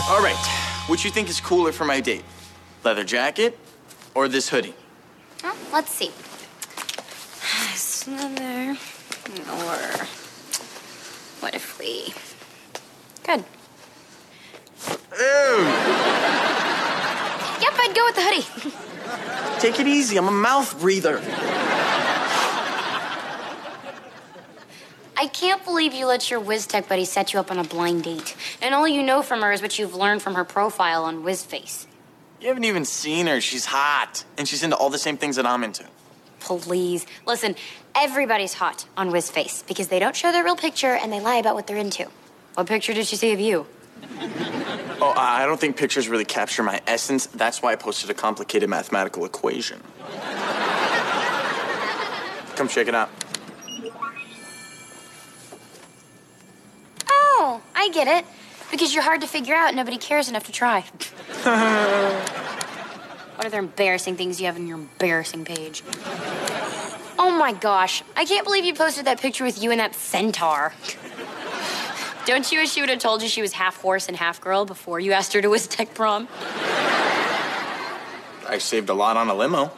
All right, which you think is cooler for my date? Leather jacket or this hoodie? Oh, let's see. This leather, or what if we... Good. Ew. Yep, I'd go with the hoodie. Take it easy, I'm a mouth breather. I can't believe you let your WizTech buddy set you up on a blind date. And all you know from her is what you've learned from her profile on WizFace. You haven't even seen her. She's hot. And she's into all the same things that I'm into. Please. Listen, everybody's hot on WizFace because they don't show their real picture and they lie about what they're into. What picture did she see of you? Oh, I don't think pictures really capture my essence. That's why I posted a complicated mathematical equation. Come check it out. Oh, I get it. Because you're hard to figure out and nobody cares enough to try. What other embarrassing things you have on your embarrassing page? Oh my gosh, I can't believe you posted that picture with you and that centaur. Don't you wish she would have told you she was half horse and half girl before you asked her to WizTech prom? I saved a lot on a limo.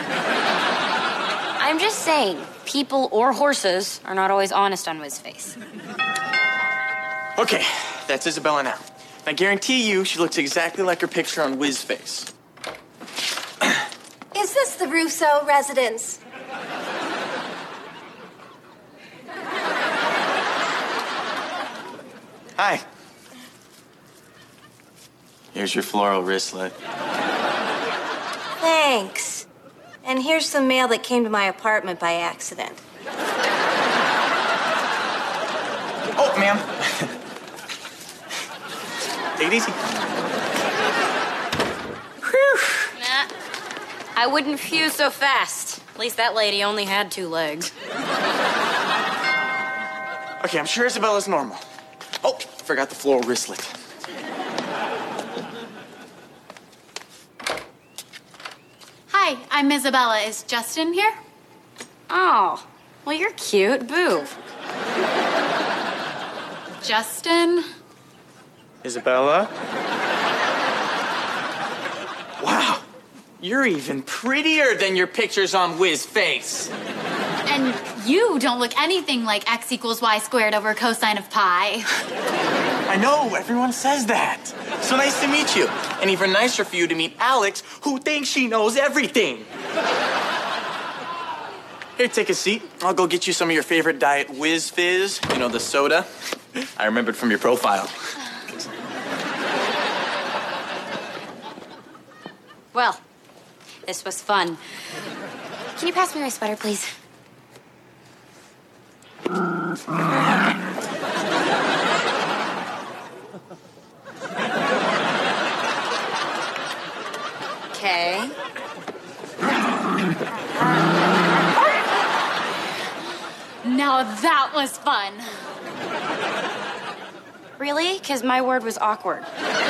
I'm just saying, people or horses are not always honest on WizFace. Okay, that's Isabella now. I guarantee you she looks exactly like her picture on WizFace. Is this the Russo residence? Hi. Here's your floral wristlet. Thanks. And here's some mail that came to my apartment by accident. Oh, ma'am. Take it easy. Whew. Nah, I wouldn't fuse so fast. At least that lady only had 2 legs. Okay, I'm sure Isabella's normal. Oh, forgot the floral wristlet. Hi, I'm Isabella. Is Justin here? Oh, well, you're cute. Boo. Justin? Isabella? Wow, you're even prettier than your pictures on WizFace. And you don't look anything like x equals y squared over cosine of pi. I know, everyone says that. So nice to meet you. And even nicer for you to meet Alex, who thinks she knows everything. Here, take a seat. I'll go get you some of your favorite Diet Whiz Fizz. You know, the soda. I remembered from your profile. Well, this was fun. Can you pass me my sweater, please? Okay. Now that was fun. Really? Because my word was awkward.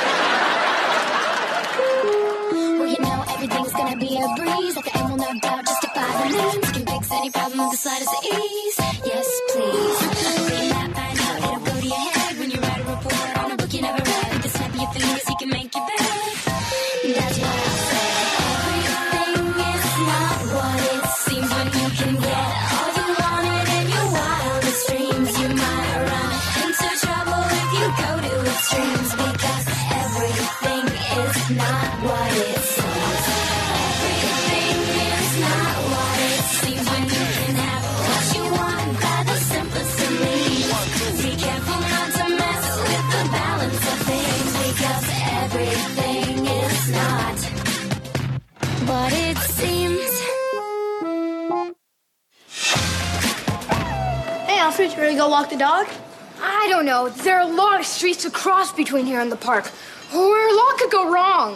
Well, you know everything's gonna be a breeze. At the end, we'll no doubt justify the means. Can fix any problem with the slightest ease. Yes, please. Clean that mind out, it'll go to your head. When you write a report on a book you never read, with the snap of your fingers, you can make your bed. That's why I say everything is not what it seems when you can get all you wanted in your wildest dreams. You might run into trouble if you go to extremes, because everything is not what it seems. Everything is not what it seems when you can have what you want by the simplest of means. Be careful not to mess with the balance of things, because everything is not what it seems. Hey, Alfred, you ready to go walk the dog? I don't know. There are a lot of streets to cross between here and the park. Where a lot could go wrong.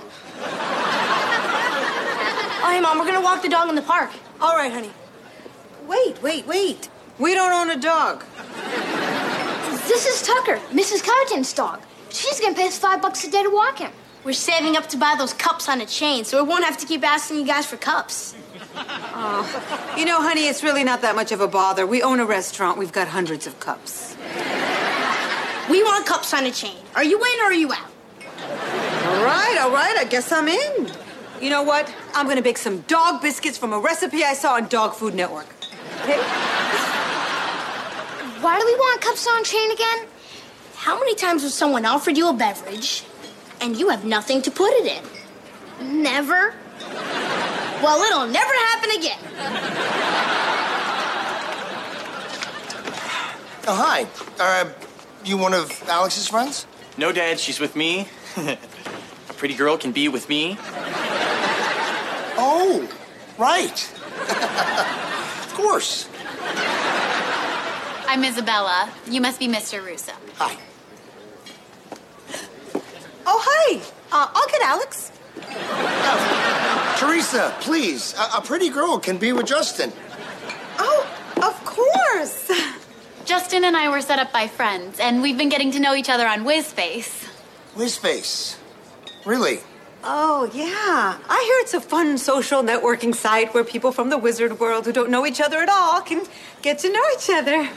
Oh, hey, Mom, we're gonna walk the dog in the park. All right, honey. Wait. We don't own a dog. This is Tucker, Mrs. Cotton's dog. She's gonna pay us $5 a day to walk him. We're saving up to buy those cups on a chain, so we won't have to keep asking you guys for cups. You know, honey, it's really not that much of a bother. We own a restaurant. We've got hundreds of cups. We want cups on a chain. Are you in or are you out? All right, I guess I'm in. You know what? I'm gonna bake some dog biscuits from a recipe I saw on Dog Food Network. Okay? Why do we want cups on chain again? How many times has someone offered you a beverage and you have nothing to put it in? Never? Well, it'll never happen again. Oh, hi. You one of Alex's friends? No, Dad, she's with me. A pretty girl can be with me. Oh, right. Of course. I'm Isabella. You must be Mr. Russo. Hi. Oh, hi. I'll get Alex. Teresa, please. A pretty girl can be with Justin. Oh, of course. Justin and I were set up by friends, and we've been getting to know each other on WizFace. WizFace. Really? Oh, yeah. I hear it's a fun social networking site where people from the wizard world who don't know each other at all can get to know each other.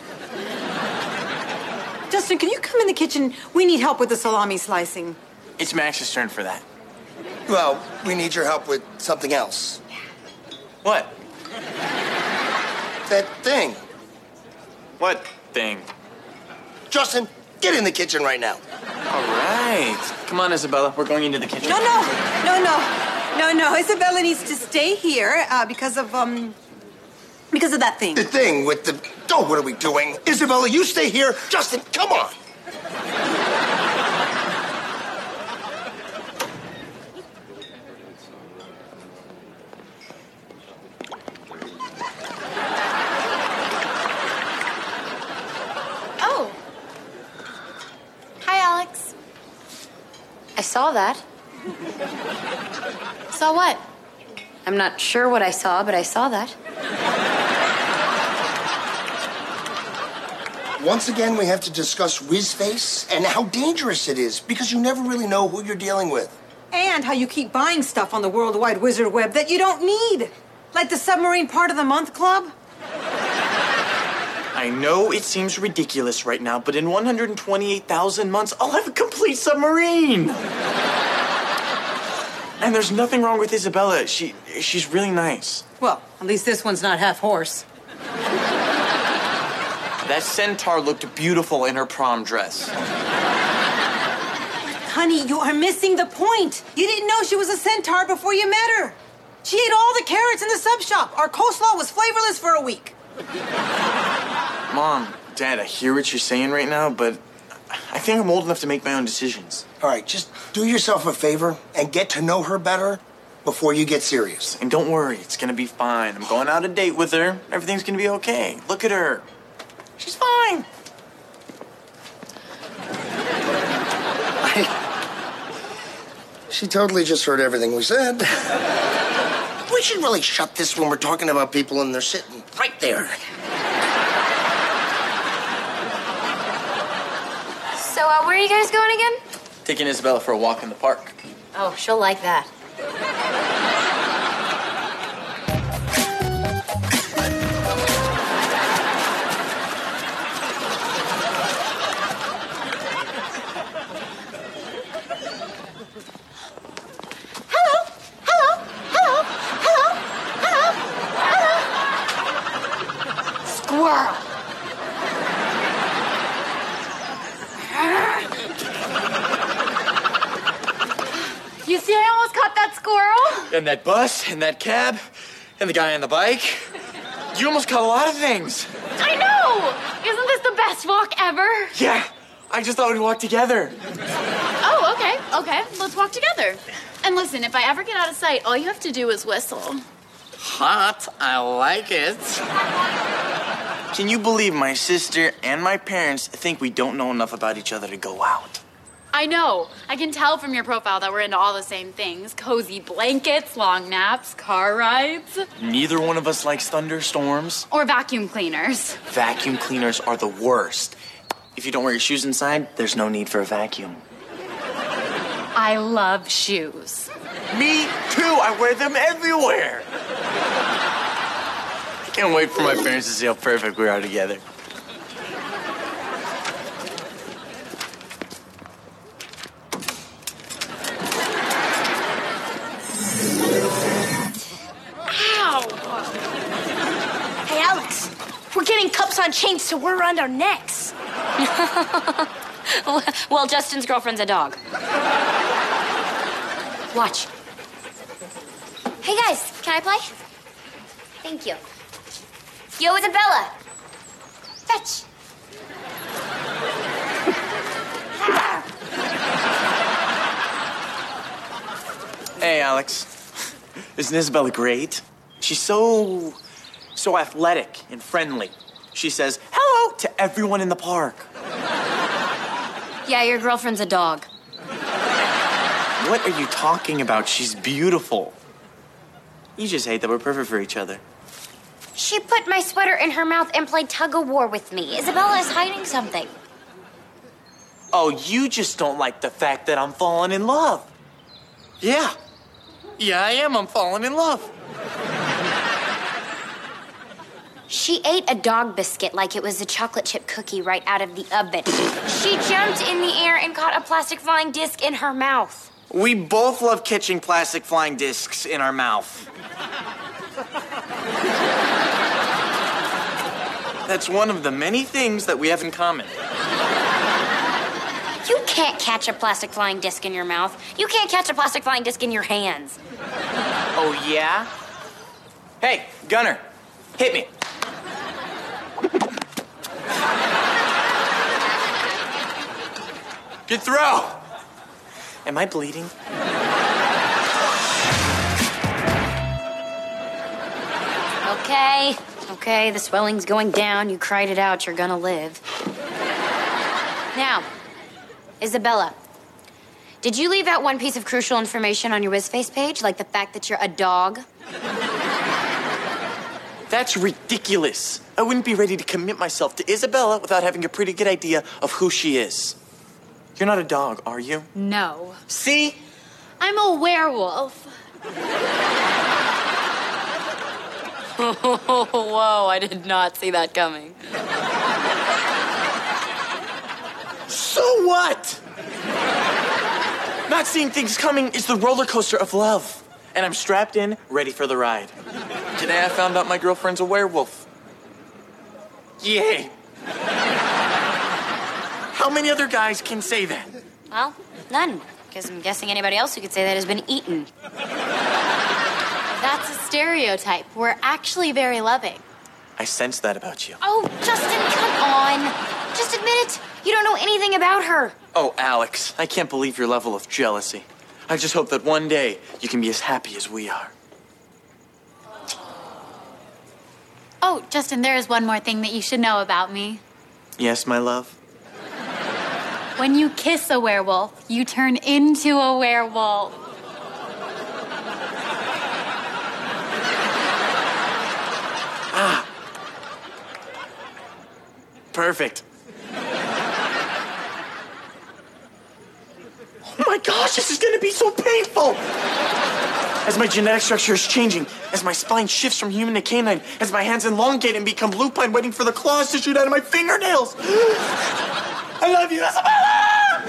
Justin, can you come in the kitchen? We need help with the salami slicing. It's Max's turn for that. Well, we need your help with something else. What? That thing. What thing? Justin, get in the kitchen right now. All right. Come on, Isabella. We're going into the kitchen. No. Isabella needs to stay here because of that thing. The thing with the... Oh, what are we doing? Isabella, you stay here. Justin, come on. Oh. Hi, Alex. I saw that. Saw what? I'm not sure what I saw, but I saw that. Once again, we have to discuss WizFace and how dangerous it is because you never really know who you're dealing with. And how you keep buying stuff on the World Wide Wizard Web that you don't need. Like the Submarine Part of the Month Club. I know it seems ridiculous right now, but in 128,000 months, I'll have a complete submarine. And there's nothing wrong with Isabella. She's really nice. Well, at least this one's not half horse. That centaur looked beautiful in her prom dress. Honey, you are missing the point. You didn't know she was a centaur before you met her. She ate all the carrots in the sub shop. Our coleslaw was flavorless for a week. Mom, Dad, I hear what you're saying right now, but I think I'm old enough to make my own decisions. All right, just do yourself a favor and get to know her better before you get serious. And don't worry, it's gonna be fine. I'm going out on a date with her. Everything's gonna be okay. Look at her. She's fine. She totally just heard everything we said. We should really shut this when we're talking about people and they're sitting right there. So, where are you guys going again? Taking Isabella for a walk in the park. Oh, she'll like that. Squirrel. You see, I almost caught that squirrel. And that bus, and that cab, and the guy on the bike. You almost caught a lot of things. I know! Isn't this the best walk ever? Yeah, I just thought we'd walk together. Oh, okay. Let's walk together. And listen, if I ever get out of sight, all you have to do is whistle. Hot, I like it. Can you believe my sister and my parents think we don't know enough about each other to go out? I know. I can tell from your profile that we're into all the same things. Cozy blankets, long naps, car rides. Neither one of us likes thunderstorms. Or vacuum cleaners. Vacuum cleaners are the worst. If you don't wear your shoes inside, there's no need for a vacuum. I love shoes. Me too, I wear them everywhere. I can't wait for my parents to see how perfect we are together. us on chains so we're around our necks. Well, Justin's girlfriend's a dog. Watch. Hey, guys, can I play? Thank you. Yo, Isabella. Fetch. Hey, Alex. Isn't Isabella great? She's so athletic and friendly. She says hello to everyone in the park. Yeah, your girlfriend's a dog. What are you talking about? She's beautiful. You just hate that we're perfect for each other. She put my sweater in her mouth and played tug-of-war with me. Isabella is hiding something. Oh, you just don't like the fact that I'm falling in love. Yeah. Yeah, I am. I'm falling in love. She ate a dog biscuit like it was a chocolate chip cookie right out of the oven. She jumped in the air and caught a plastic flying disc in her mouth. We both love catching plastic flying discs in our mouth. That's one of the many things that we have in common. You can't catch a plastic flying disc in your mouth. You can't catch a plastic flying disc in your hands. Oh, yeah? Hey, Gunner, hit me. Good throw. Am I bleeding? Okay, the swelling's going down. You cried it out. You're gonna live. Now, Isabella, did you leave out one piece of crucial information on your WizFace page, like the fact that you're a dog? That's ridiculous. I wouldn't be ready to commit myself to Isabella without having a pretty good idea of who she is. You're not a dog, are you? No. See? I'm a werewolf. Whoa, I did not see that coming. So what? Not seeing things coming is the roller coaster of love. And I'm strapped in, ready for the ride. Today I found out my girlfriend's a werewolf. Yay. How many other guys can say that? Well, none. Because I'm guessing anybody else who could say that has been eaten. That's a stereotype. We're actually very loving. I sense that about you. Oh, Justin, come on. Just admit it. You don't know anything about her. Oh, Alex, I can't believe your level of jealousy. I just hope that one day you can be as happy as we are. Oh, Justin, there is one more thing that you should know about me. Yes, my love? When you kiss a werewolf, you turn into a werewolf. Perfect. Oh my gosh, this is gonna be so painful! As my genetic structure is changing, as my spine shifts from human to canine, as my hands elongate and become lupine, waiting for the claws to shoot out of my fingernails. I love you, Isabella!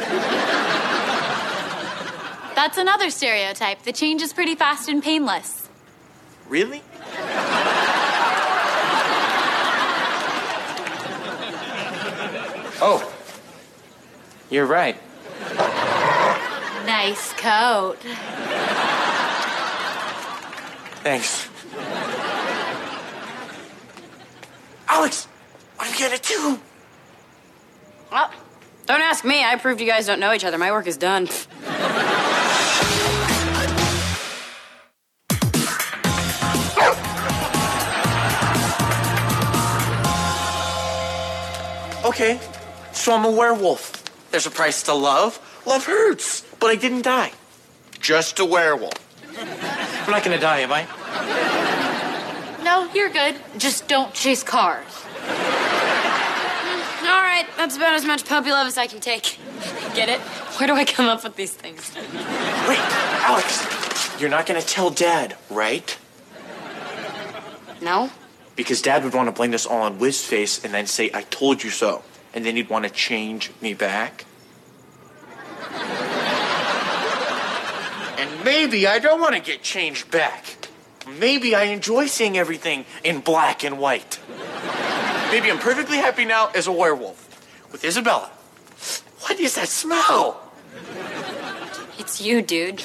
That's another stereotype. The change is pretty fast and painless. Really? Oh, you're right. Nice coat. Thanks. Alex, what are you gonna do? Well, don't ask me. I proved you guys don't know each other. My work is done. Okay, so I'm a werewolf. There's a price to love. Love hurts, but I didn't die. Just a werewolf. I'm not gonna die, am I? No, you're good. Just don't chase cars. All right, that's about as much puppy love as I can take. Get it? Where do I come up with these things? Wait, Alex, you're not gonna tell Dad, right? No? Because Dad would want to blame this all on WizFace and then say, I told you so. And then he'd want to change me back. And maybe I don't want to get changed back. Maybe I enjoy seeing everything in black and white. Maybe I'm perfectly happy now as a werewolf with Isabella. What is that smell? It's you, dude.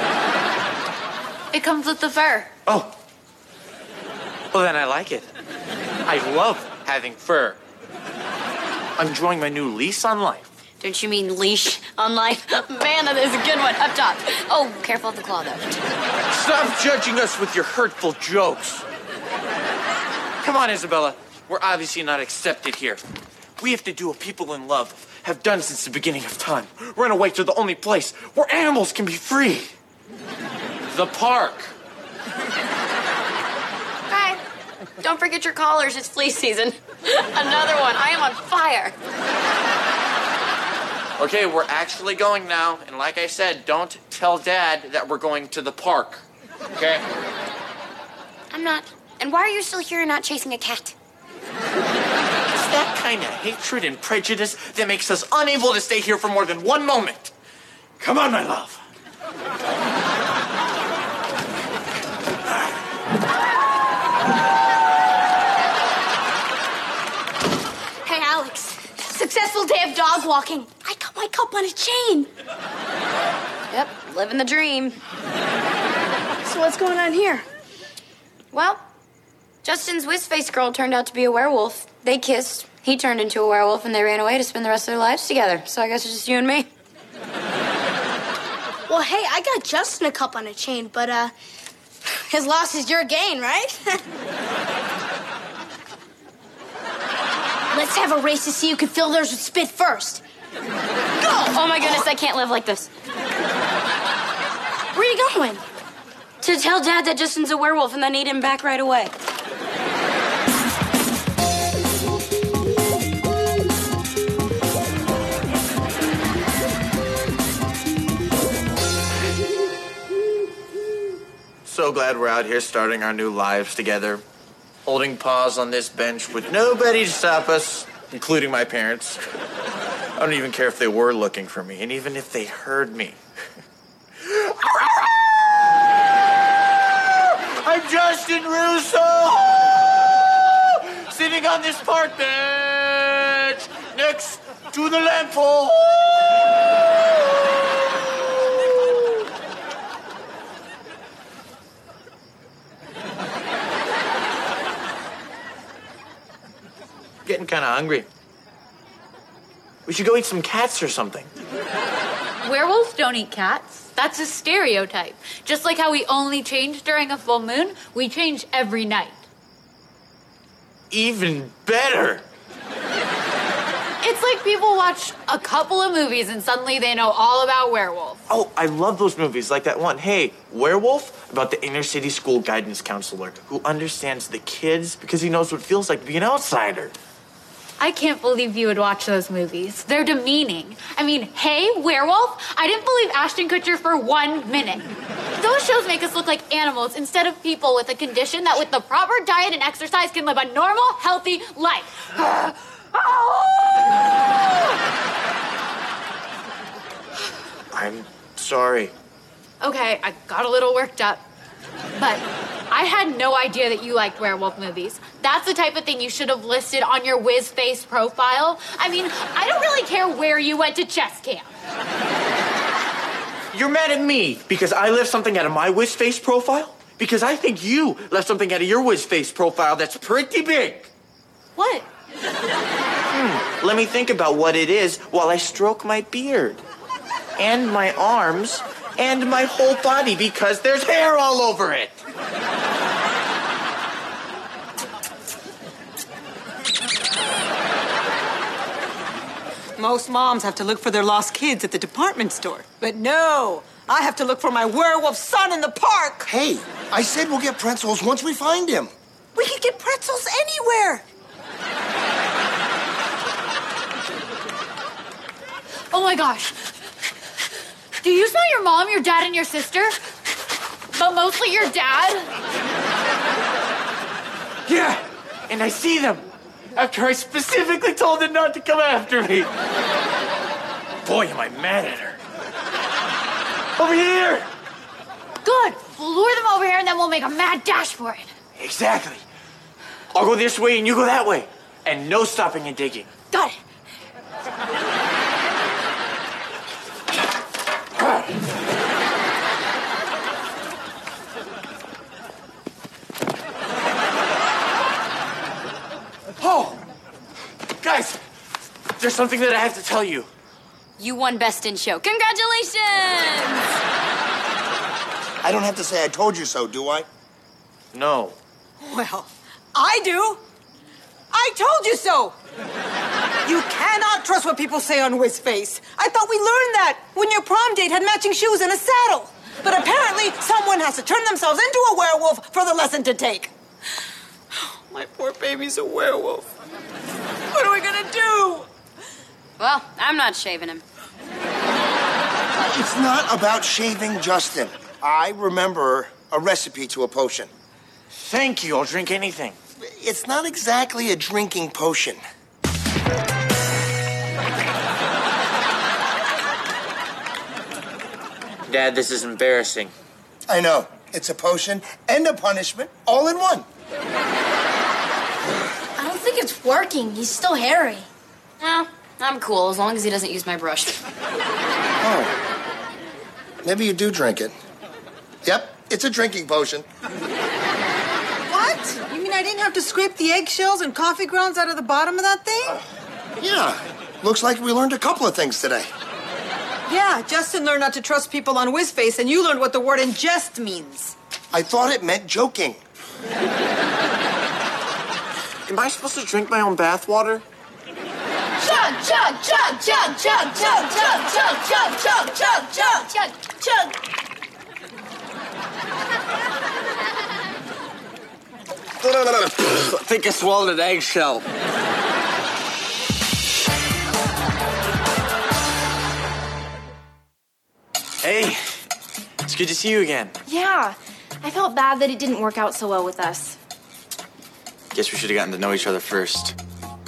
It comes with the fur. Oh. Well, then I like it. I love having fur. I'm enjoying my new lease on life. Don't you mean leash on life? Man, that is a good one. Up top. Oh, careful of the claw, though. Stop judging us with your hurtful jokes. Come on, Isabella. We're obviously not accepted here. We have to do what people in love have done since the beginning of time. Run away to the only place where animals can be free. The park. Hi. Don't forget your collars. It's flea season. Another one. I am on fire. Okay, we're actually going now. And like I said, don't tell Dad that we're going to the park. Okay? I'm not. And why are you still here and not chasing a cat? It's that kind of hatred and prejudice that makes us unable to stay here for more than one moment. Come on, my love. Hey, Alex. Successful day of dog walking. I got my cup on a chain. Yep, living the dream. So what's going on here? Well, Justin's whiz-faced girl turned out to be a werewolf. They kissed. He turned into a werewolf, and they ran away to spend the rest of their lives together. So I guess it's just you and me. Well, hey, I got Justin a cup on a chain, but, his loss is your gain, right? Let's have a race to see who can fill theirs with spit first. Go! Oh, my goodness, I can't live like this. Where are you going? To tell Dad that Justin's a werewolf and I need him back right away. So glad we're out here starting our new lives together. Holding paws on this bench with nobody to stop us, including my parents. I don't even care if they were looking for me, and even if they heard me. I'm Justin Russo! Sitting on this park bench next to the lamppost. Getting kind of hungry. We should go eat some cats or something. Werewolves don't eat cats. That's a stereotype. Just like how we only change during a full moon, we change every night. Even better. It's like people watch a couple of movies and suddenly they know all about werewolves. Oh, I love those movies like that one. Hey, Werewolf, about the inner city school guidance counselor who understands the kids because he knows what it feels like to be an outsider. I can't believe you would watch those movies. They're demeaning. I mean, hey, werewolf, I didn't believe Ashton Kutcher for 1 minute. Those shows make us look like animals instead of people with a condition that with the proper diet and exercise can live a normal, healthy life. I'm sorry. Okay, I got a little worked up. But I had no idea that you liked werewolf movies. That's the type of thing you should have listed on your whiz-face profile. I mean, I don't really care where you went to chess camp. You're mad at me because I left something out of my WizFace profile? Because I think you left something out of your WizFace profile that's pretty big. What? Let me think about what it is while I stroke my beard. And my arms. And my whole body because there's hair all over it. Most moms have to look for their lost kids at the department store. But no, I have to look for my werewolf son in the park. Hey, I said we'll get pretzels once we find him. We can get pretzels anywhere. Oh my gosh. Do you smell your mom, your dad, and your sister? But mostly your dad? Yeah, and I see them after I specifically told them not to come after me. Boy, am I mad at her. Over here! Good. We'll lure them over here and then we'll make a mad dash for it. Exactly. I'll go this way and you go that way. And no stopping and digging. Got it. Oh! Guys, there's something that I have to tell you. You won Best in Show. Congratulations! I don't have to say I told you so, do I? No. Well, I do. I told you so. You cannot trust what people say on WizFace. I thought we learned that when your prom date had matching shoes and a saddle. But apparently, someone has to turn themselves into a werewolf for the lesson to take. My poor baby's a werewolf. What are we gonna do? Well, I'm not shaving him. It's not about shaving Justin. I remember a recipe to a potion. Thank you. I'll drink anything. It's not exactly a drinking potion. Dad, this is embarrassing. I know. It's a potion and a punishment all in one. I don't think it's working. He's still hairy. No, I'm cool as long as he doesn't use my brush. Oh. Maybe you do drink it. Yep, it's a drinking potion. What? You mean I didn't have to scrape the eggshells and coffee grounds out of the bottom of that thing? Yeah. Looks like we learned a couple of things today. Yeah, Justin learned not to trust people on WizFace, and you learned what the word ingest means. I thought it meant joking. Am I supposed to drink my own bathwater? Chug, chug, chug, chug, chug, chug, chug, chug, chug, chug, chug, chug, chug, chug. I think I swallowed an eggshell. Hey, it's good to see you again. Yeah, I felt bad that it didn't work out so well with us. Guess we should have gotten to know each other first.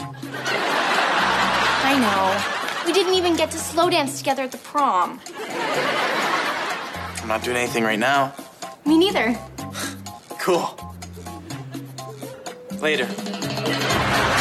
I know. We didn't even get to slow dance together at the prom. I'm not doing anything right now. Me neither. Cool. Later.